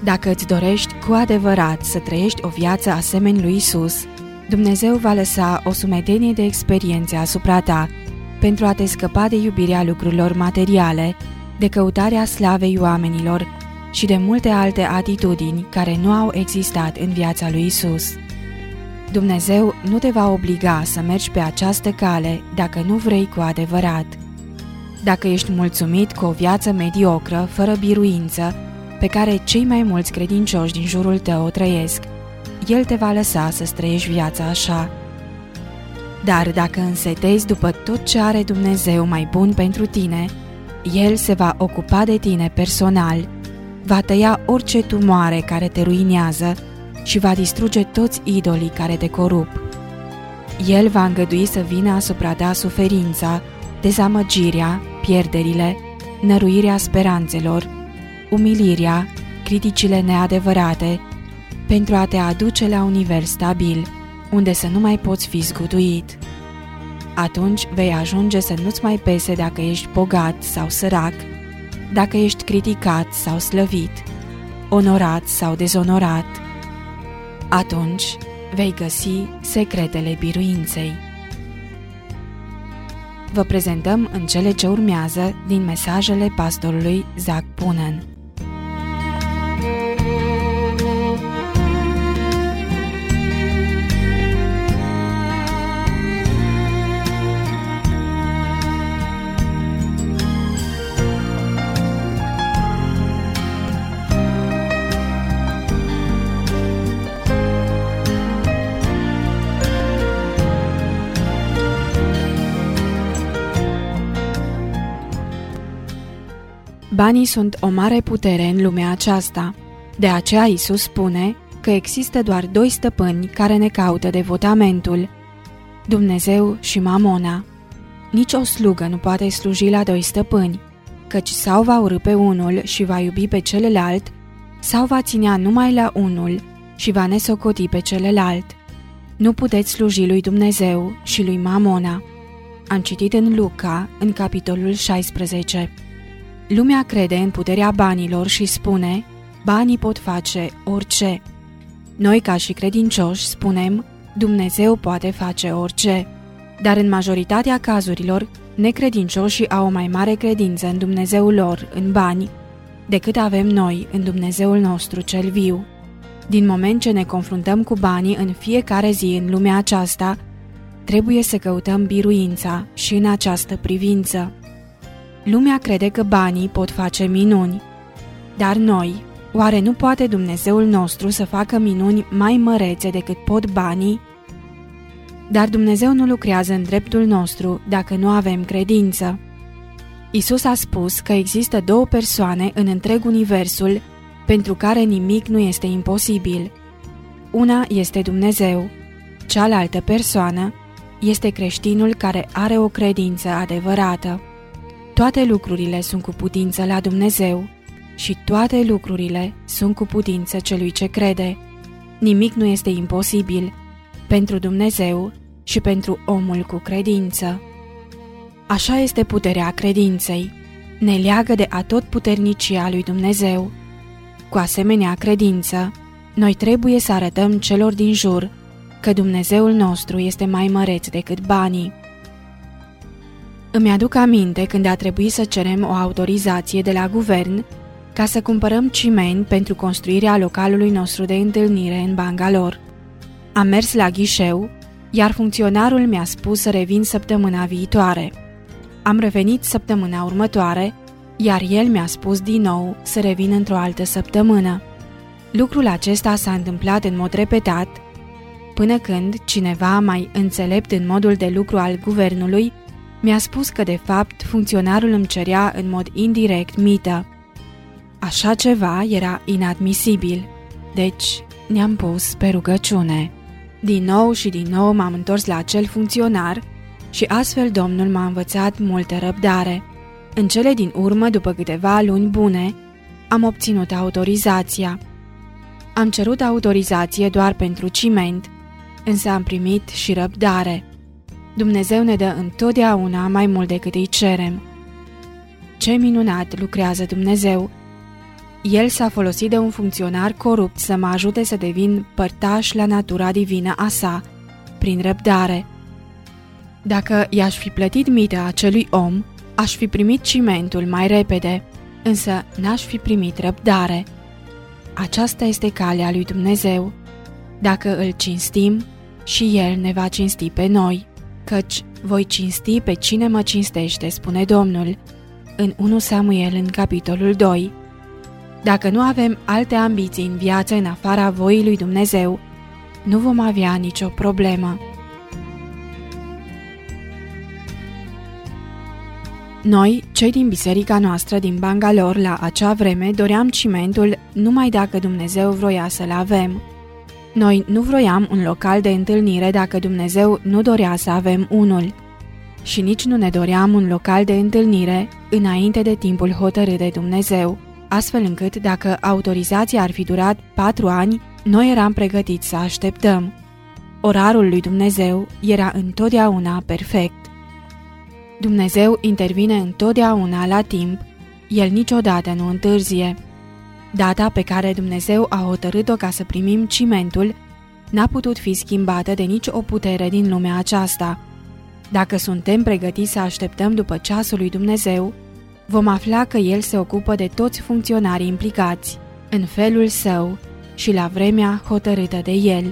Dacă îți dorești cu adevărat să trăiești o viață asemeni lui Isus, Dumnezeu va lăsa o sumedenie de experiențe asupra ta pentru a te scăpa de iubirea lucrurilor materiale, de căutarea slavei oamenilor și de multe alte atitudini care nu au existat în viața lui Isus. Dumnezeu nu te va obliga să mergi pe această cale dacă nu vrei cu adevărat. Dacă ești mulțumit cu o viață mediocră, fără biruință, pe care cei mai mulți credincioși din jurul tău o trăiesc, El te va lăsa să-ți trăiești viața așa. Dar dacă însetezi după tot ce are Dumnezeu mai bun pentru tine, El se va ocupa de tine personal, va tăia orice tumoare care te ruinează și va distruge toți idolii care te corup. El va îngădui să vină asupra ta suferința, dezamăgirea, pierderile, năruirea speranțelor, umilirea, criticile neadevărate, pentru a te aduce la un nivel stabil, unde să nu mai poți fi zguduit. Atunci vei ajunge să nu-ți mai pese dacă ești bogat sau sărac, dacă ești criticat sau slăvit, onorat sau dezonorat. Atunci vei găsi secretele biruinței. Vă prezentăm în cele ce urmează din mesajele pastorului Zac Punen. Banii sunt o mare putere în lumea aceasta. De aceea Isus spune că există doar doi stăpâni care ne caută devotamentul, Dumnezeu și Mamona. Nici o slugă nu poate sluji la doi stăpâni, căci sau va urî pe unul și va iubi pe celălalt, sau va ținea numai la unul și va nesocoti pe celălalt. Nu puteți sluji lui Dumnezeu și lui Mamona. Am citit în Luca, în capitolul 16. Lumea crede în puterea banilor și spune, banii pot face orice. Noi, ca și credincioși, spunem, Dumnezeu poate face orice. Dar în majoritatea cazurilor, necredincioșii au o mai mare credință în Dumnezeul lor, în bani, decât avem noi în Dumnezeul nostru cel viu. Din moment ce ne confruntăm cu banii în fiecare zi în lumea aceasta, trebuie să căutăm biruința și în această privință. Lumea crede că banii pot face minuni, dar noi, oare nu poate Dumnezeul nostru să facă minuni mai mărețe decât pot banii? Dar Dumnezeu nu lucrează în dreptul nostru dacă nu avem credință. Isus a spus că există două persoane în întreg universul pentru care nimic nu este imposibil. Una este Dumnezeu, cealaltă persoană este creștinul care are o credință adevărată. Toate lucrurile sunt cu putință la Dumnezeu și toate lucrurile sunt cu putință celui ce crede. Nimic nu este imposibil pentru Dumnezeu și pentru omul cu credință. Așa este puterea credinței. Ne leagă de atotputernicia lui Dumnezeu. Cu asemenea credință, noi trebuie să arătăm celor din jur că Dumnezeul nostru este mai măreț decât banii. Îmi aduc aminte când a trebuit să cerem o autorizație de la guvern ca să cumpărăm ciment pentru construirea localului nostru de întâlnire în Bangalore. Am mers la ghișeu, iar funcționarul mi-a spus să revin săptămâna viitoare. Am revenit săptămâna următoare, iar el mi-a spus din nou să revin într-o altă săptămână. Lucrul acesta s-a întâmplat în mod repetat, până când cineva mai înțelept în modul de lucru al guvernului mi-a spus că, de fapt, funcționarul îmi cerea în mod indirect mită. Așa ceva era inadmisibil, deci ne-am pus pe rugăciune. Din nou și din nou m-am întors la acel funcționar și astfel Domnul m-a învățat multă răbdare. În cele din urmă, după câteva luni bune, am obținut autorizația. Am cerut autorizație doar pentru ciment, însă am primit și răbdare. Dumnezeu ne dă întotdeauna mai mult decât îi cerem. Ce minunat lucrează Dumnezeu! El s-a folosit de un funcționar corupt să mă ajute să devin părtaș la natura divină a sa, prin răbdare. Dacă i-aș fi plătit mită acelui om, aș fi primit cimentul mai repede, însă n-aș fi primit răbdare. Aceasta este calea lui Dumnezeu. Dacă îl cinstim, și El ne va cinsti pe noi, căci voi cinsti pe cine mă cinstește, spune Domnul, în 1 Samuel, în capitolul 2. Dacă nu avem alte ambiții în viață în afara voii lui Dumnezeu, nu vom avea nicio problemă. Noi, cei din biserica noastră din Bangalore, la acea vreme, doream cimentul numai dacă Dumnezeu vroia să-l avem. Noi nu vroiam un local de întâlnire dacă Dumnezeu nu dorea să avem unul. Și nici nu ne doream un local de întâlnire înainte de timpul hotărât de Dumnezeu, astfel încât dacă autorizația ar fi durat 4 ani, noi eram pregătiți să așteptăm. Orarul lui Dumnezeu era întotdeauna perfect. Dumnezeu intervine întotdeauna la timp, El niciodată nu întârzie. Data pe care Dumnezeu a hotărât-o ca să primim cimentul n-a putut fi schimbată de nici o putere din lumea aceasta. Dacă suntem pregătiți să așteptăm după ceasul lui Dumnezeu, vom afla că El se ocupă de toți funcționarii implicați, în felul Său și la vremea hotărâtă de El.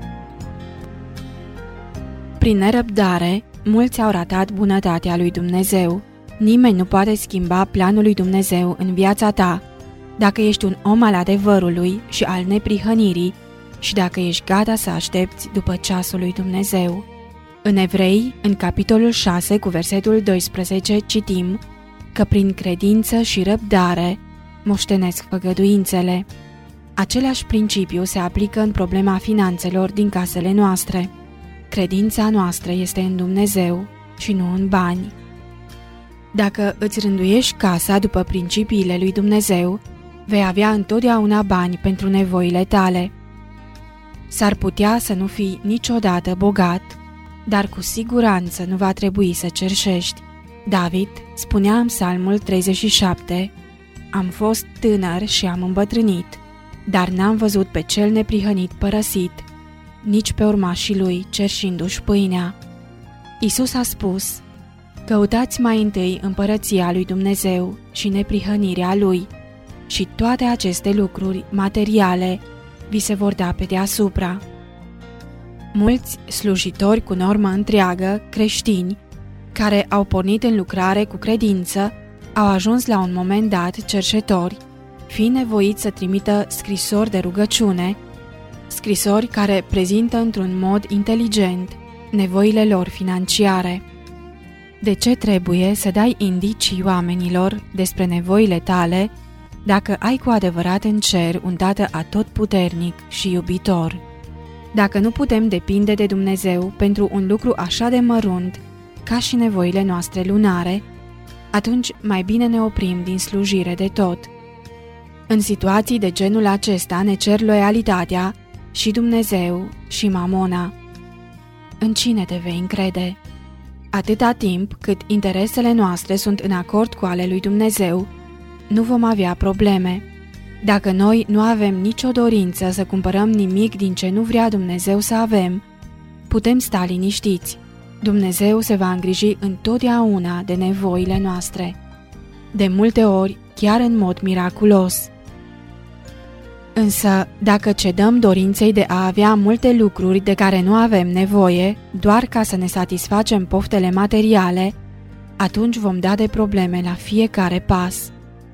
Prin nerăbdare, mulți au ratat bunătatea lui Dumnezeu. Nimeni nu poate schimba planul lui Dumnezeu în viața ta, dacă ești un om al adevărului și al neprihănirii și dacă ești gata să aștepți după ceasul lui Dumnezeu. În Evrei, în capitolul 6, cu versetul 12, citim că prin credință și răbdare moștenesc făgăduințele. Același principiu se aplică în problema finanțelor din casele noastre. Credința noastră este în Dumnezeu și nu în bani. Dacă îți rânduiești casa după principiile lui Dumnezeu, vei avea întotdeauna bani pentru nevoile tale. S-ar putea să nu fii niciodată bogat, dar cu siguranță nu va trebui să cerșești. David spunea în Psalmul 37, am fost tânăr și am îmbătrânit, dar n-am văzut pe cel neprihănit părăsit, nici pe urmașii lui cerșindu-și pâinea. Iisus a spus, căutați mai întâi împărăția lui Dumnezeu și neprihănirea lui, și toate aceste lucruri materiale vi se vor da pe deasupra. Mulți slujitori cu normă întreagă, creștini, care au pornit în lucrare cu credință, au ajuns la un moment dat cerșetori, fiind nevoiți să trimită scrisori de rugăciune, scrisori care prezintă într-un mod inteligent nevoile lor financiare. De ce trebuie să dai indicii oamenilor despre nevoile tale dacă ai cu adevărat în cer un Tată atotputernic și iubitor? Dacă nu putem depinde de Dumnezeu pentru un lucru așa de mărunt ca și nevoile noastre lunare, atunci mai bine ne oprim din slujire de tot. În situații de genul acesta ne cer loialitatea și Dumnezeu și mamona. În cine te vei încrede? Atâta timp cât interesele noastre sunt în acord cu ale lui Dumnezeu, nu vom avea probleme. Dacă noi nu avem nicio dorință să cumpărăm nimic din ce nu vrea Dumnezeu să avem, putem sta liniștiți. Dumnezeu se va îngriji întotdeauna de nevoile noastre. De multe ori, chiar în mod miraculos. Însă, dacă cedăm dorinței de a avea multe lucruri de care nu avem nevoie, doar ca să ne satisfacem poftele materiale, atunci vom da de probleme la fiecare pas.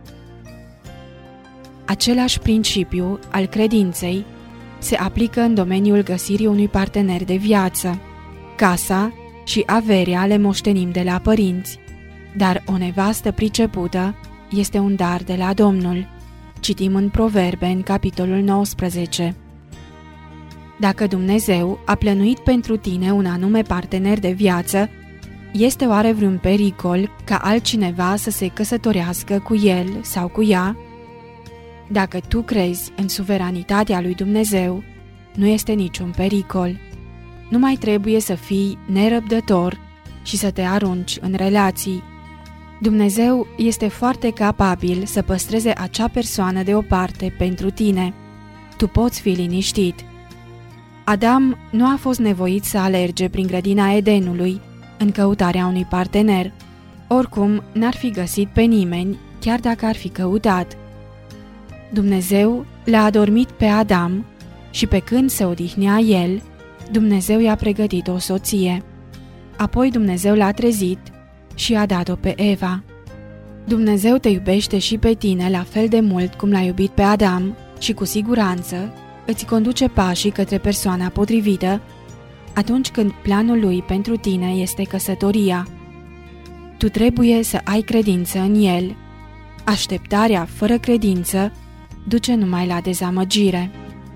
Același principiu al credinței se aplică în domeniul găsirii unui partener de viață. Casa și averea le moștenim de la părinți, dar o nevastă pricepută este un dar de la Domnul. Citim în Proverbe, în capitolul 19. Dacă Dumnezeu a plănuit pentru tine un anume partener de viață, este oare vreun pericol ca altcineva să se căsătorească cu el sau cu ea? Dacă tu crezi în suveranitatea lui Dumnezeu, nu este niciun pericol. Nu mai trebuie să fii nerăbdător și să te arunci în relații. Dumnezeu este foarte capabil să păstreze acea persoană deoparte pentru tine. Tu poți fi liniștit. Adam nu a fost nevoit să alerge prin grădina Edenului în căutarea unui partener. Oricum, n-ar fi găsit pe nimeni, chiar dacă ar fi căutat. Dumnezeu l-a adormit pe Adam și pe când se odihnea el, Dumnezeu i-a pregătit o soție. Apoi Dumnezeu l-a trezit și a dat-o pe Eva. Dumnezeu te iubește și pe tine la fel de mult cum l-a iubit pe Adam și cu siguranță îți conduce pașii către persoana potrivită atunci când planul lui pentru tine este căsătoria. Tu trebuie să ai credință în el. Așteptarea fără credință duce numai la dezamăgire.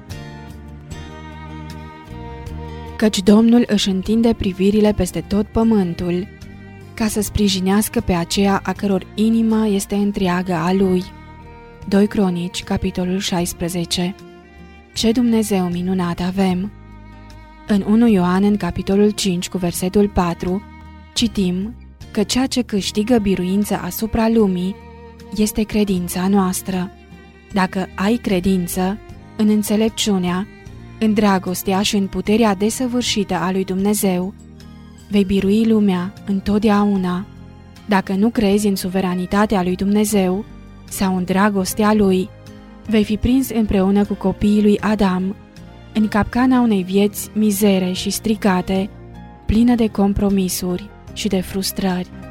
Căci Domnul își întinde privirile peste tot pământul, ca să sprijinească pe aceea a căror inimă este întreagă a lui. 2 Cronici, capitolul 16. Ce Dumnezeu minunat avem! În 1 Ioan, în capitolul 5, cu versetul 4, citim că ceea ce câștigă biruință asupra lumii este credința noastră. Dacă ai credință în înțelepciunea, în dragostea și în puterea desăvârșită a lui Dumnezeu, vei birui lumea întotdeauna. Dacă nu crezi în suveranitatea lui Dumnezeu sau în dragostea lui, vei fi prins împreună cu copiii lui Adam în capcana unei vieți mizere și stricate, plină de compromisuri și de frustrări.